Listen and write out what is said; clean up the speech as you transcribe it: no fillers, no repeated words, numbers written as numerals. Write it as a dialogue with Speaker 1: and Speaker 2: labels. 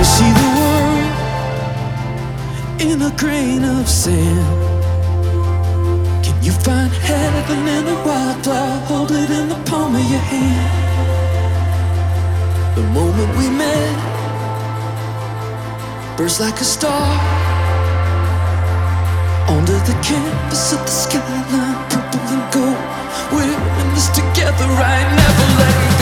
Speaker 1: see the world in a grain of sand? Can you find heaven in a wildflower? Hold it in the palm of your hand. The moment we met burst like a star onto the canvas of the skyline, purple and gold. We're in this together, right? Never letting